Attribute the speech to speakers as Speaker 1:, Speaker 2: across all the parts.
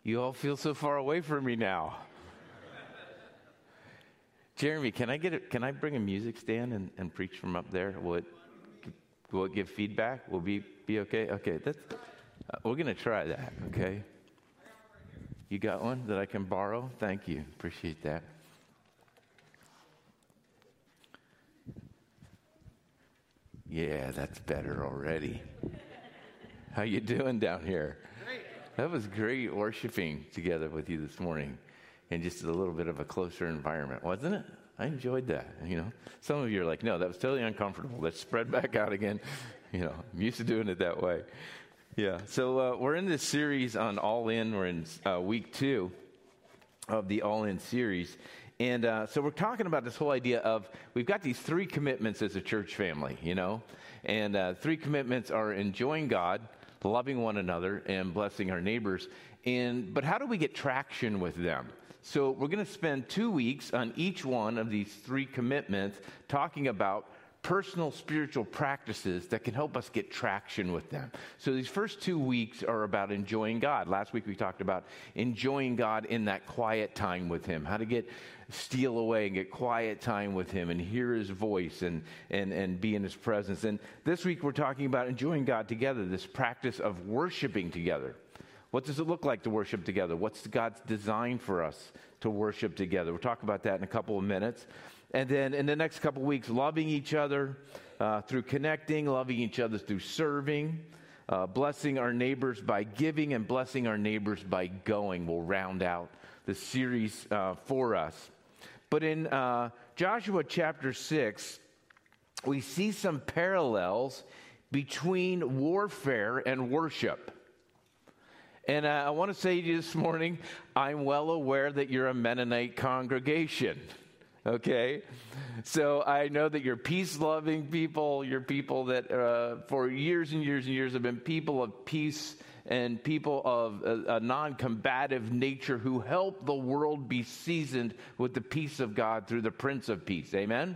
Speaker 1: You all feel so far away from me now. Jeremy, can I bring a music stand and preach from up there? Will it give feedback? Will be okay? Okay, we're going to try that, okay? You got one that I can borrow? Thank you. Appreciate that. Yeah, that's better already. How you doing down here?
Speaker 2: Great.
Speaker 1: That was great worshiping together with you this morning in just a little bit of a closer environment, wasn't it? I enjoyed that, Some of you are like, no, that was totally uncomfortable. Let's spread back out again. I'm used to doing it that way. Yeah, so we're in this series on All In. We're in week 2 of the All In series. And so we're talking about this whole idea of we've got these 3 commitments as a church family, And 3 commitments are enjoying God, loving one another, and blessing our neighbors. But how do we get traction with them? So we're going to spend 2 weeks on each one of these 3 commitments talking about personal spiritual practices that can help us get traction with them. So these first 2 weeks are about enjoying God. Last week we talked about enjoying God in that quiet time with Him, how to steal away and get quiet time with Him and hear His voice and be in His presence. And this week we're talking about enjoying God together, this practice of worshiping together. What does it look like to worship together? What's God's design for us to worship together? We'll talk about that in a couple of minutes. And then in the next couple of weeks, loving each other through connecting, loving each other through serving, blessing our neighbors by giving, and blessing our neighbors by going. We'll round out the series for us. But in Joshua chapter 6, we see some parallels between warfare and worship. And I want to say to you this morning, I'm well aware that you're a Mennonite congregation. Okay, so I know that you're peace-loving people. You're people that for years and years and years have been people of peace and people of a non-combative nature who help the world be seasoned with the peace of God through the Prince of Peace. Amen?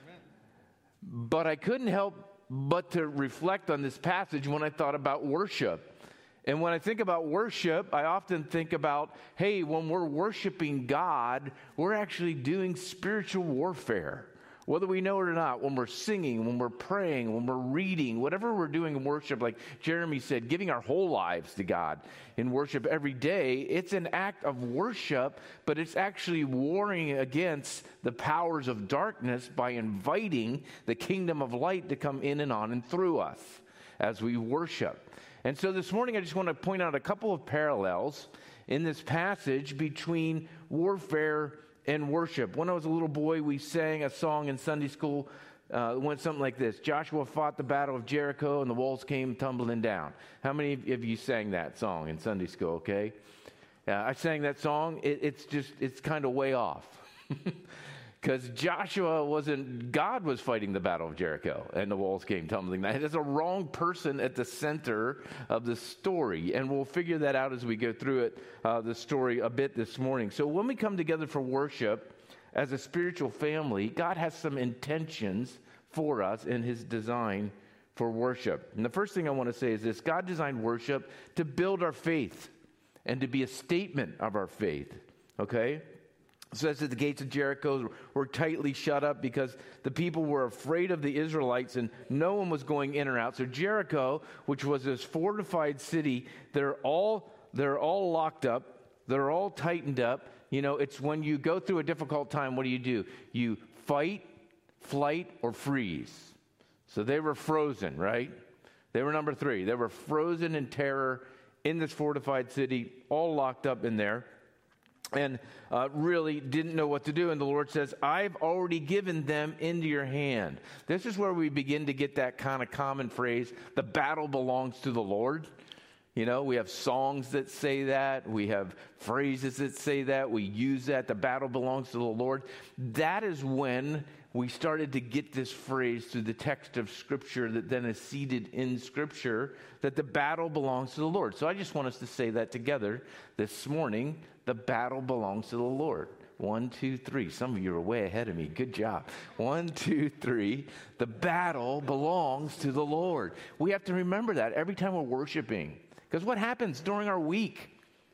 Speaker 1: But I couldn't help but to reflect on this passage when I thought about worship. And when I think about worship, I often think about, hey, when we're worshiping God, we're actually doing spiritual warfare. Whether we know it or not, when we're singing, when we're praying, when we're reading, whatever we're doing in worship, like Jeremy said, giving our whole lives to God in worship every day, it's an act of worship, but it's actually warring against the powers of darkness by inviting the kingdom of light to come in and on and through us as we worship. And so this morning, I just want to point out a couple of parallels in this passage between warfare and worship. When I was a little boy, we sang a song in Sunday school. It went something like this: Joshua fought the battle of Jericho and the walls came tumbling down. How many of you sang that song in Sunday school, okay? I sang that song. It's kind of way off. Because God was fighting the battle of Jericho and the walls came tumbling down. There's a wrong person at the center of the story, and we'll figure that out as we go through it, the story a bit this morning. So when we come together for worship as a spiritual family, God has some intentions for us in His design for worship. And the first thing I want to say is this: God designed worship to build our faith and to be a statement of our faith, okay? It says that the gates of Jericho were tightly shut up because the people were afraid of the Israelites and no one was going in or out. So Jericho, which was this fortified city, they're all locked up. They're all tightened up. It's when you go through a difficult time, what do? You fight, flight, or freeze. So they were frozen, right? They were number 3. They were frozen in terror in this fortified city, all locked up in there. And really didn't know what to do. And the Lord says, I've already given them into your hand. This is where we begin to get that kind of common phrase, the battle belongs to the Lord. We have songs that say that. We have phrases that say that. We use that. The battle belongs to the Lord. That is when we started to get this phrase through the text of Scripture that then is seated in Scripture, that the battle belongs to the Lord. So I just want us to say that together this morning. The battle belongs to the Lord. 1, 2, 3. Some of you are way ahead of me. Good job. 1, 2, 3. The battle belongs to the Lord. We have to remember that every time we're worshiping. Because what happens during our week?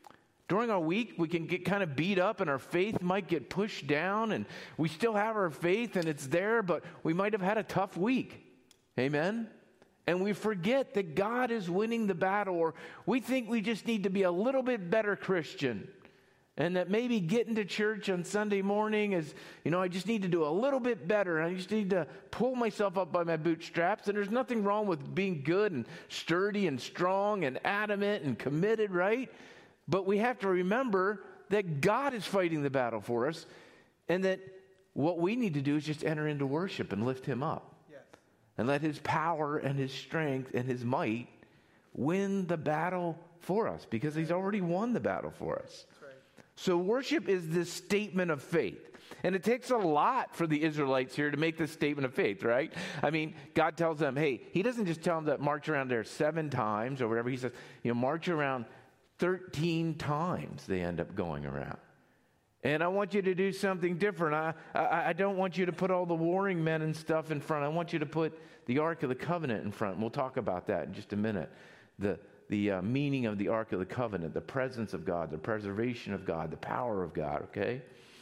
Speaker 1: During our week, we can get kind of beat up and our faith might get pushed down, and we still have our faith and it's there, but we might have had a tough week. Amen? And we forget that God is winning the battle, or we think we just need to be a little bit better Christian. And that maybe getting to church on Sunday morning is, I just need to do a little bit better. I just need to pull myself up by my bootstraps. And there's nothing wrong with being good and sturdy and strong and adamant and committed, right? But we have to remember that God is fighting the battle for us, and that what we need to do is just enter into worship and lift him up. Yes. And let his power and his strength and his might win the battle for us, because he's already won the battle for us. So worship is this statement of faith. And it takes a lot for the Israelites here to make this statement of faith, right? I mean, God tells them, hey, he doesn't just tell them to march around there 7 times or whatever. He says, march around 13 times they end up going around. And I want you to do something different. I don't want you to put all the warring men and stuff in front. I want you to put the Ark of the Covenant in front. And we'll talk about that in just a minute. The meaning of the Ark of the Covenant, the presence of God, the preservation of God, the power of God, okay?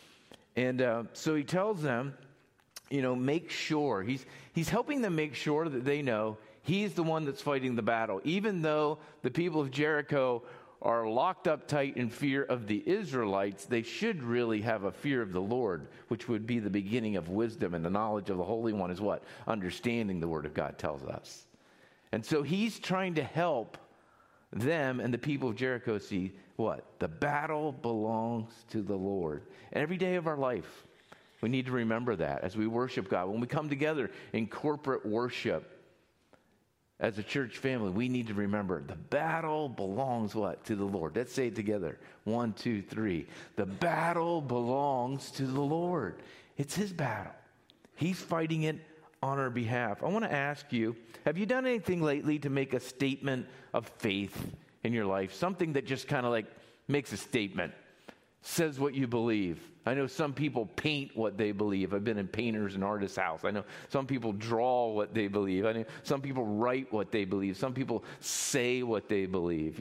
Speaker 1: And so he tells them, make sure. He's helping them make sure that they know he's the one that's fighting the battle. Even though the people of Jericho are locked up tight in fear of the Israelites, they should really have a fear of the Lord, which would be the beginning of wisdom. And the knowledge of the Holy One is what? Understanding the Word of God tells us. And so he's trying to help them and the people of Jericho see what? The battle belongs to the Lord. And every day of our life, we need to remember that as we worship God. When we come together in corporate worship as a church family, we need to remember the battle belongs what? To the Lord. Let's say it together. 1, 2, 3. The battle belongs to the Lord. It's his battle. He's fighting it on our behalf. I want to ask you, have you done anything lately to make a statement of faith in your life? Something that just kind of like makes a statement, says what you believe. I know some people paint what they believe. I've been in painters and artists' house. I know some people draw what they believe. I know some people write what they believe. Some people say what they believe,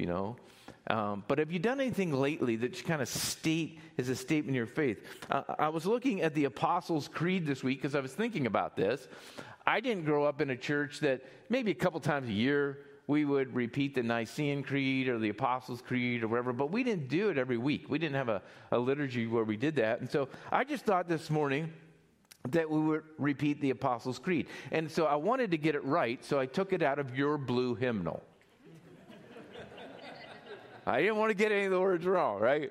Speaker 1: But have you done anything lately that you kind of state as a statement of your faith? I was looking at the Apostles' Creed this week because I was thinking about this. I didn't grow up in a church that maybe a couple times a year we would repeat the Nicene Creed or the Apostles' Creed or whatever, but we didn't do it every week. We didn't have a liturgy where we did that. And so I just thought this morning that we would repeat the Apostles' Creed. And so I wanted to get it right, so I took it out of your blue hymnal. I didn't want to get any of the words wrong, right?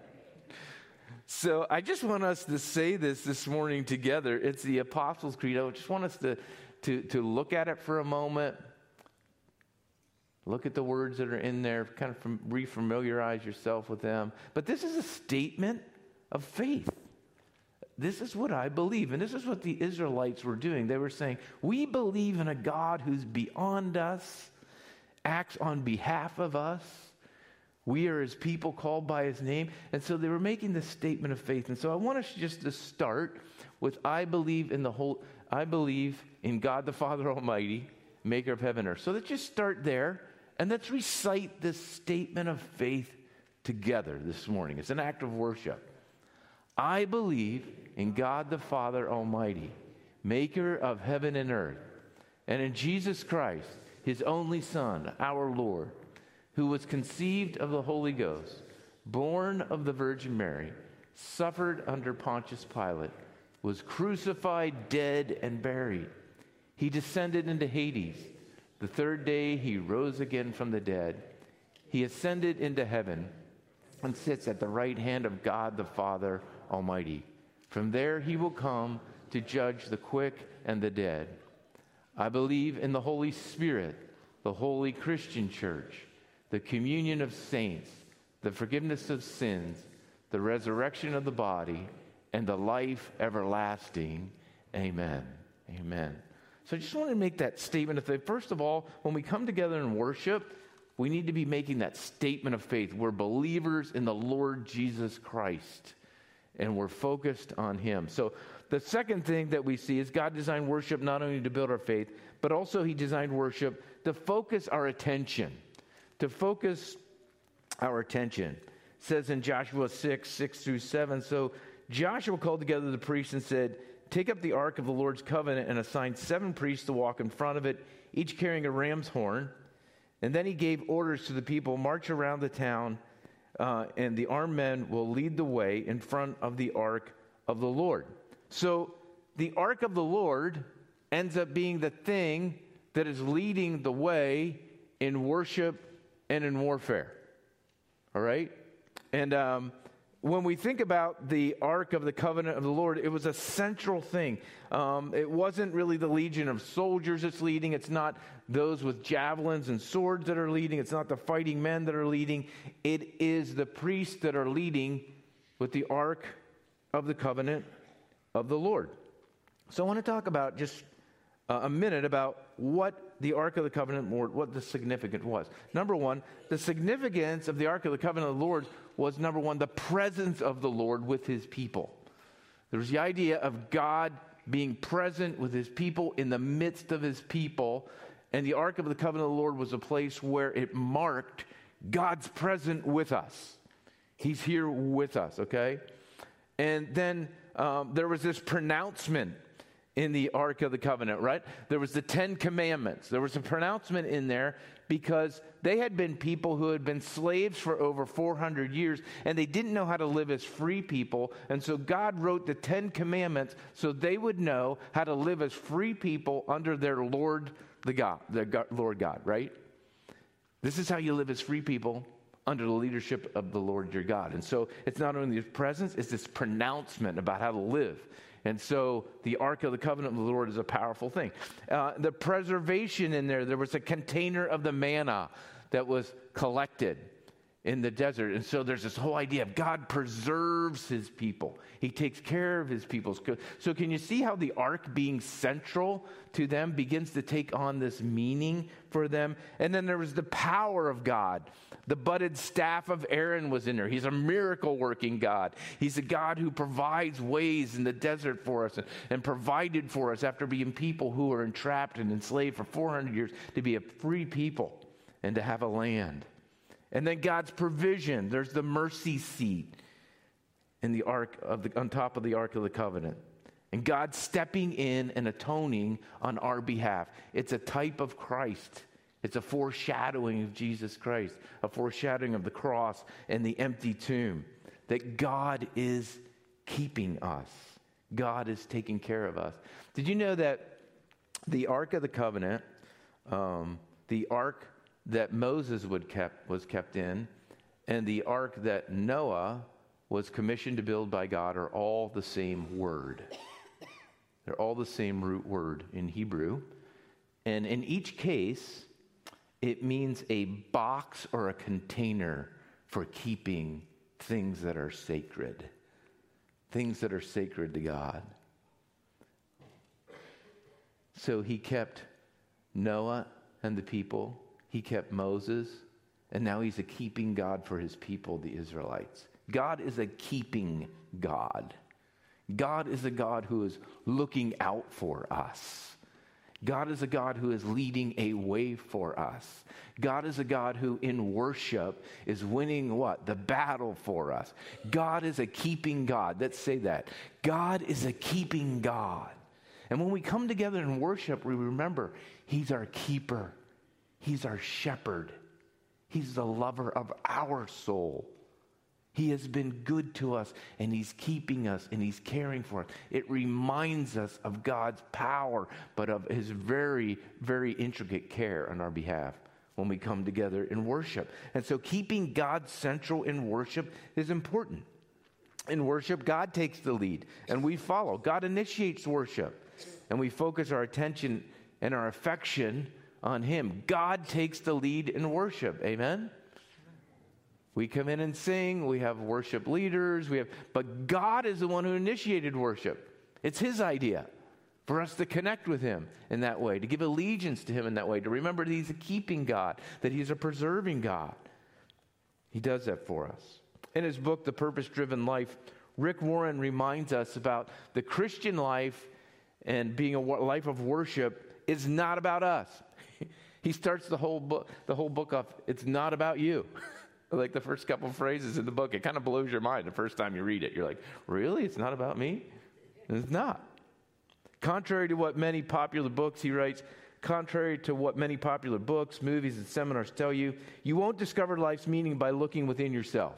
Speaker 1: So I just want us to say this morning together. It's the Apostles' Creed. I just want us to look at it for a moment. Look at the words that are in there, kind of refamiliarize yourself with them. But this is a statement of faith. This is what I believe. And this is what the Israelites were doing. They were saying, we believe in a God who's beyond us, acts on behalf of us. We are his people called by his name. And so they were making this statement of faith. And so I want us just to start with, I believe in God the Father Almighty, maker of heaven and earth. So let's just start there. And let's recite this statement of faith together this morning. It's an act of worship. I believe in God the Father Almighty, maker of heaven and earth, and in Jesus Christ, his only Son, our Lord, who was conceived of the Holy Ghost, born of the Virgin Mary, suffered under Pontius Pilate, was crucified, dead, and buried. He descended into Hades. The third day he rose again from the dead. He ascended into heaven and sits at the right hand of God the Father Almighty. From there he will come to judge the quick and the dead. I believe in the Holy Spirit, the holy Christian church, the communion of saints, the forgiveness of sins, the resurrection of the body, and the life everlasting. Amen. Amen. So I just want to make that statement of faith. First of all, when we come together in worship, we need to be making that statement of faith. We're believers in the Lord Jesus Christ, and we're focused on him. So the second thing that we see is God designed worship not only to build our faith, but also he designed worship to focus our attention. To focus our attention. says in Joshua 6:6-7, so Joshua called together the priests and said, take up the ark of the Lord's covenant and assigned 7 priests to walk in front of it, each carrying a ram's horn. And then he gave orders to the people, march around the town, and the armed men will lead the way in front of the ark of the Lord. So the ark of the Lord ends up being the thing that is leading the way in worship and in warfare. All right? And when we think about the Ark of the Covenant of the Lord, it was a central thing. It wasn't really the legion of soldiers that's leading. It's not those with javelins and swords that are leading. It's not the fighting men that are leading. It is the priests that are leading with the Ark of the Covenant of the Lord. So I want to talk about just a minute about what the Ark of the Covenant, what the significance was. Number one, the significance of the Ark of the Covenant of the Lord was, number one, the presence of the Lord with his people. There was the idea of God being present with his people in the midst of his people, and the Ark of the Covenant of the Lord was a place where it marked God's present with us. He's here with us, okay? And then there was this pronouncement in the Ark of the Covenant, right? There was the 10 Commandments. There was a pronouncement in there because they had been people who had been slaves for over 400 years, and they didn't know how to live as free people. And so God wrote the 10 Commandments so they would know how to live as free people under their Lord, Lord God, right? This is how you live as free people under the leadership of the Lord your God. And so it's not only his presence, it's this pronouncement about how to live. And so the Ark of the Covenant of the Lord is a powerful thing. The preservation in there was a container of the manna that was collected in the desert. And so there's this whole idea of God preserves his people. He takes care of his people. So can you see how the ark being central to them begins to take on this meaning for them? And then there was the power of God. The budded staff of Aaron was in there. He's a miracle working God. He's a God who provides ways in the desert for us and provided for us after being people who were entrapped and enslaved for 400 years to be a free people and to have a land. And then God's provision. There's the mercy seat in the on top of the Ark of the Covenant. And God stepping in and atoning on our behalf. It's a type of Christ. It's a foreshadowing of Jesus Christ, a foreshadowing of the cross and the empty tomb. That God is keeping us. God is taking care of us. Did you know that the Ark of the Covenant, the Ark that Moses was kept in, and the ark that Noah was commissioned to build by God are all the same word. They're all the same root word in Hebrew. And in each case, it means a box or a container for keeping things that are sacred. Things that are sacred to God. So he kept Noah and the people. He kept Moses, and now he's a keeping God for his people, the Israelites. God is a keeping God. God is a God who is looking out for us. God is a God who is leading a way for us. God is a God who in worship is winning what? The battle for us. God is a keeping God. Let's say that. God is a keeping God. And when we come together in worship, we remember he's our keeper. He's our shepherd. He's the lover of our soul. He has been good to us, and he's keeping us, and he's caring for us. It reminds us of God's power, but of his very, very intricate care on our behalf when we come together in worship. And so keeping God central in worship is important. In worship, God takes the lead, and we follow. God initiates worship, and we focus our attention and our affection on him. God takes the lead in worship. Amen? We come in and sing. We have worship leaders. But God is the one who initiated worship. It's his idea for us to connect with him in that way, to give allegiance to him in that way, to remember that he's a keeping God, that he's a preserving God. He does that for us. In his book, The Purpose-Driven Life, Rick Warren reminds us about the Christian life and being a life of worship is not about us. He starts the whole book off, it's not about you. Like the first couple of phrases in the book, it kind of blows your mind the first time you read it. You're like, really? It's not about me? And it's not. Contrary to what many popular books, he writes, contrary to what many popular books, movies, and seminars tell you, you won't discover life's meaning by looking within yourself.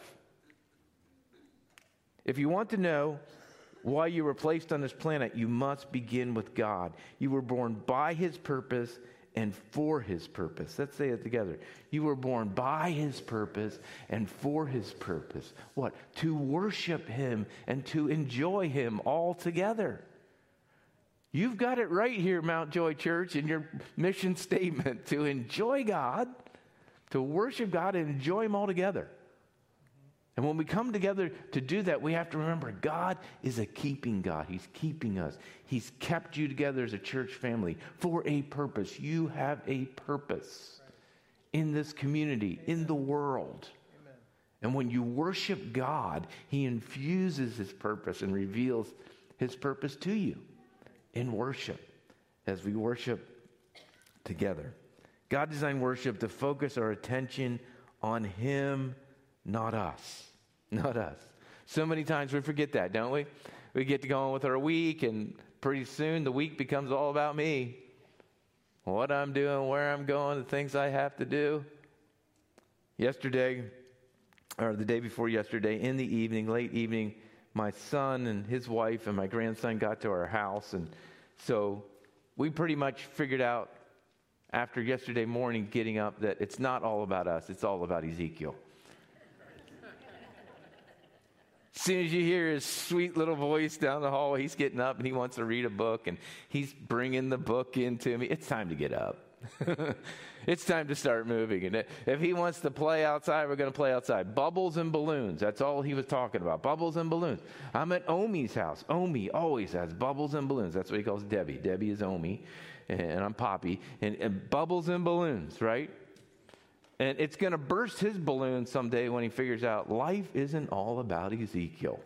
Speaker 1: If you want to know why you were placed on this planet, you must begin with God. You were born by his purpose and for his purpose. Let's say it together. You were born by his purpose and for his purpose. What? To worship him and to enjoy him all together. You've got it right here, Mount Joy Church, in your mission statement, to enjoy God, to worship God and enjoy him all together. And when we come together to do that, we have to remember God is a keeping God. He's keeping us. He's kept you together as a church family for a purpose. You have a purpose in this community, in the world. Amen. And when you worship God, he infuses his purpose and reveals his purpose to you in worship as we worship together. God designed worship to focus our attention on him, not us. Not us. So many times we forget that, don't we? We get to go on with our week, and pretty soon the week becomes all about me. What I'm doing, where I'm going, the things I have to do. Yesterday, or the day before yesterday, in the evening, late evening, my son and his wife and my grandson got to our house, and so we pretty much figured out after yesterday morning getting up that it's not all about us, it's all about Ezekiel. As soon as you hear his sweet little voice down the hall, he's getting up and he wants to read a book, and he's bringing the book into me. It's time to get up. It's time to start moving. And if he wants to play outside, we're going to play outside. Bubbles and balloons. That's all he was talking about. Bubbles and balloons. I'm at Omi's house. Omi always has bubbles and balloons. That's what he calls Debbie. Debbie is Omi, and I'm Poppy. And bubbles and balloons, right? And it's going to burst his balloon someday when he figures out life isn't all about Ezekiel.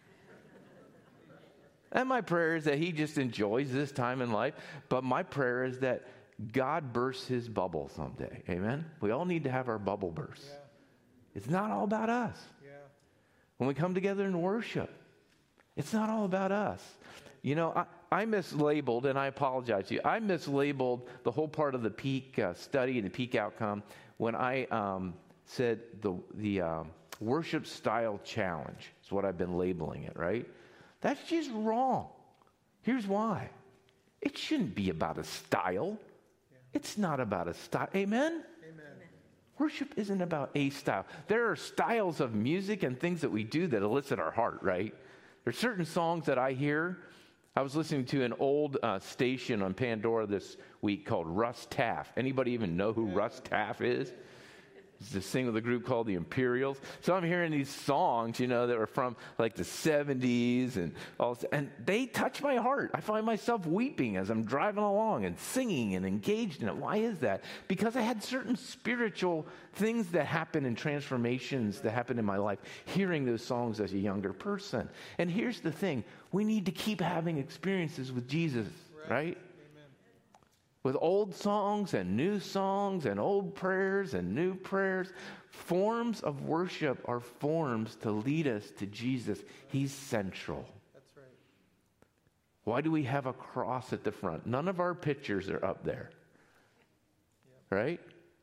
Speaker 1: And my prayer is that he just enjoys this time in life. But my prayer is that God bursts his bubble someday. Amen? We all need to have our bubble burst. Yeah. It's not all about us. Yeah. When we come together in worship, it's not all about us. You know, I mislabeled, and I apologize to you, I mislabeled the whole part of the peak study and the peak outcome when I said the worship style challenge is what I've been labeling it, right? That's just wrong. Here's why. It shouldn't be about a style. Yeah. It's not about a style. Amen? Amen? Worship isn't about a style. There are styles of music and things that we do that elicit our heart, right? There's certain songs that I hear. I was listening to an old station on Pandora this week called Russ Taff. Anybody even know who Russ Taff is? He's the singer of the group called the Imperials. So I'm hearing these songs, you know, that were from like the 70s and all, and they touch my heart. I find myself weeping as I'm driving along and singing and engaged in it. Why is that? Because I had certain spiritual things that happen and transformations that happened in my life hearing those songs as a younger person. And here's the thing. We need to keep having experiences with Jesus, right? With old songs and new songs and old prayers and new prayers. Forms of worship are forms to lead us to Jesus. He's central. That's right. Why do we have a cross at the front? None of our pictures are up there. Yep. Right?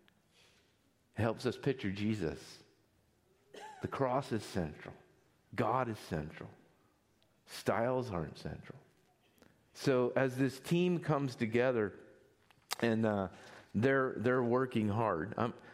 Speaker 1: It helps us picture Jesus. The cross is central. God is central. Styles aren't central. So as this team comes together, and they're working hard.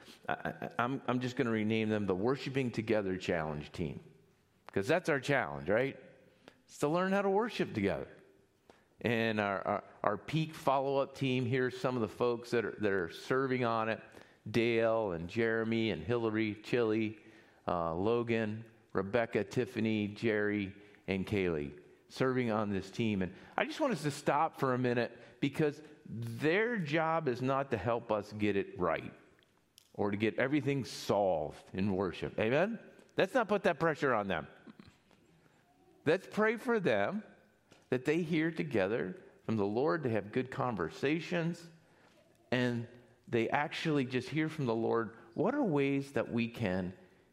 Speaker 1: I'm just going to rename them the Worshiping Together Challenge Team, because that's our challenge, right? It's to learn how to worship together. And our peak follow-up team, here's some of the folks that are serving on it: Dale and Jeremy and Hillary, Chili, Logan, Rebecca, Tiffany, Jerry, and Kaylee, serving on this team. And I just want us to stop for a minute, because their job is not to help us get it right or to get everything solved in worship. Amen? Let's not put that pressure on them. Let's pray for them that they hear together from the Lord, they have good conversations, and they actually just hear from the Lord, what are ways that we can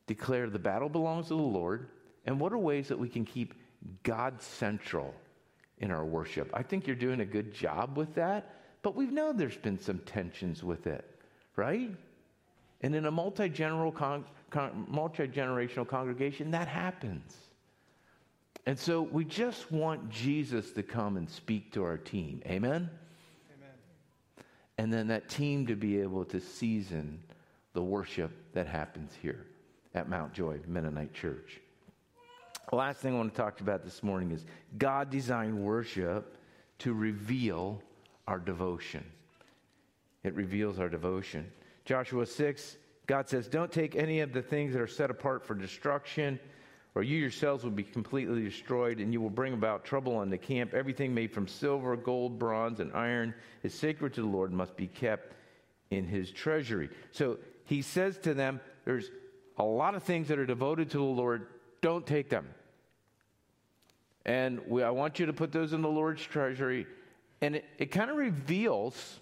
Speaker 1: declare the battle belongs to the Lord, and what are ways that we can keep God central in our worship? I think you're doing a good job with that, but we know there's been some tensions with it, right? And in a multi-generational congregation, that happens. And so we just want Jesus to come and speak to our team. Amen? Amen. And then that team to be able to season the worship that happens here at Mount Joy Mennonite Church. The last thing I want to talk about this morning is God designed worship to reveal our devotion. It reveals our devotion. Joshua 6, God says, don't take any of the things that are set apart for destruction, or you yourselves will be completely destroyed, and you will bring about trouble on the camp. Everything made from silver, gold, bronze, and iron is sacred to the Lord and must be kept in his treasury. So he says to them, there's a lot of things that are devoted to the Lord. Don't take them. And I want you to put those in the Lord's treasury. And it kind of reveals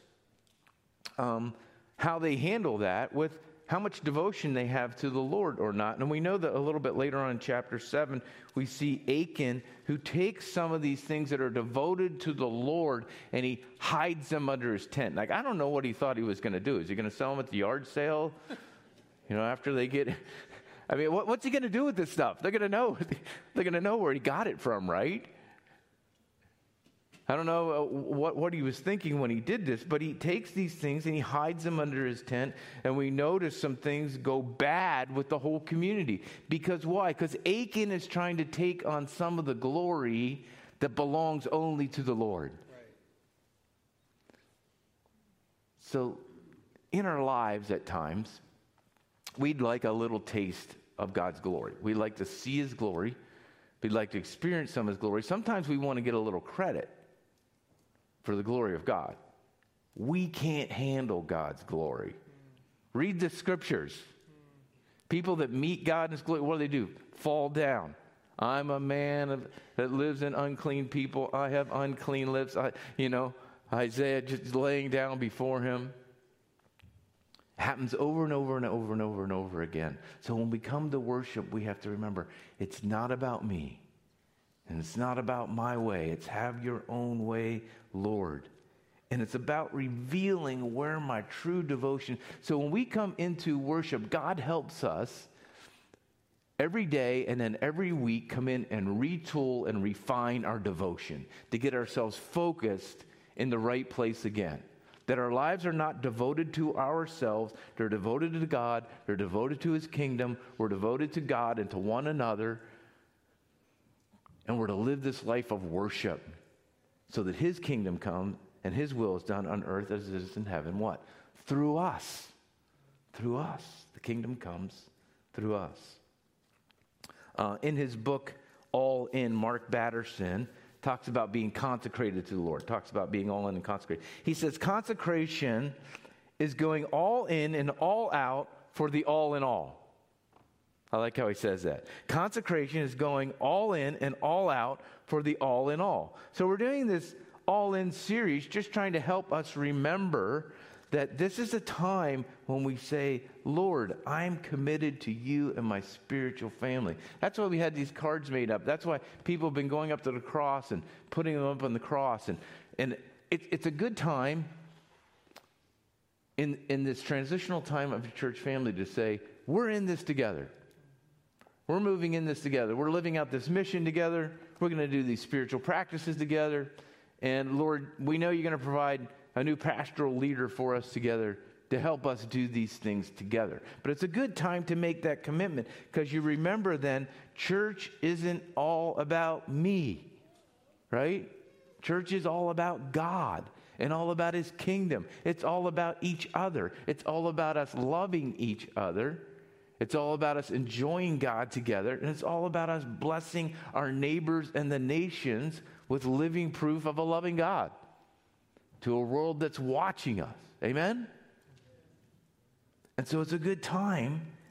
Speaker 1: how they handle that with how much devotion they have to the Lord or not. And we know that a little bit later on in chapter 7, we see Achan who takes some of these things that are devoted to the Lord and he hides them under his tent. Like, I don't know what he thought he was going to do. Is he going to sell them at the yard sale? After they get... I mean, what's he going to do with this stuff? They're going to know. They're going to know where he got it from, right? I don't know what he was thinking when he did this, but he takes these things and he hides them under his tent, and we notice some things go bad with the whole community. Because why? Because Achan is trying to take on some of the glory that belongs only to the Lord. Right. So in our lives at times, we'd like a little taste of God's glory. We'd like to see his glory. We'd like to experience some of his glory. Sometimes we want to get a little credit for the glory of God. We can't handle God's glory. Read the scriptures. People that meet God in his glory, what do? Fall down. I'm a man that lives in unclean people. I have unclean lips. Isaiah just laying down before him. Happens over and over and over and over and over again. So when we come to worship, we have to remember, it's not about me. And it's not about my way. It's have your own way, Lord. And it's about revealing where my true devotion. So when we come into worship, God helps us every day and then every week come in and retool and refine our devotion to get ourselves focused in the right place again. That our lives are not devoted to ourselves. They're devoted to God. They're devoted to his kingdom. We're devoted to God and to one another. And we're to live this life of worship so that his kingdom comes and his will is done on earth as it is in heaven. What? Through us. Through us. The kingdom comes through us. In his book, All In, Mark Batterson talks about being consecrated to the Lord, talks about being all in and consecrated. He says consecration is going all in and all out for the all in all. I like how he says that. Consecration is going all in and all out for the all in all. So we're doing this all in series just trying to help us remember that this is a time when we say, Lord, I'm committed to you and my spiritual family. That's why we had these cards made up. That's why people have been going up to the cross and putting them up on the cross. And it's a good time in this transitional time of your church family to say, we're in this together. We're moving in this together. We're living out this mission together. We're going to do these spiritual practices together. And Lord, we know you're going to provide a new pastoral leader for us together to help us do these things together. But it's a good time to make that commitment because you remember then, church isn't all about me, right? Church is all about God and all about his kingdom. It's all about each other. It's all about us loving each other. It's all about us enjoying God together. And it's all about us blessing our neighbors and the nations with living proof of a loving God to a world that's watching us. Amen? And so it's a good time